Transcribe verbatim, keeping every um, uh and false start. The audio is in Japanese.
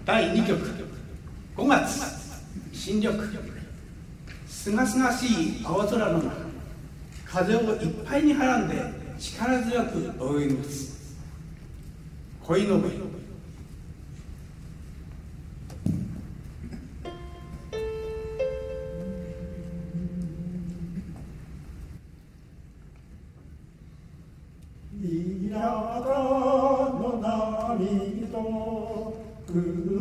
だいにきょくごがつ新緑、すがすがしい青空の中、風をいっぱいにはらんで力強く泳ぎます。鯉のぼり。 田舎の波と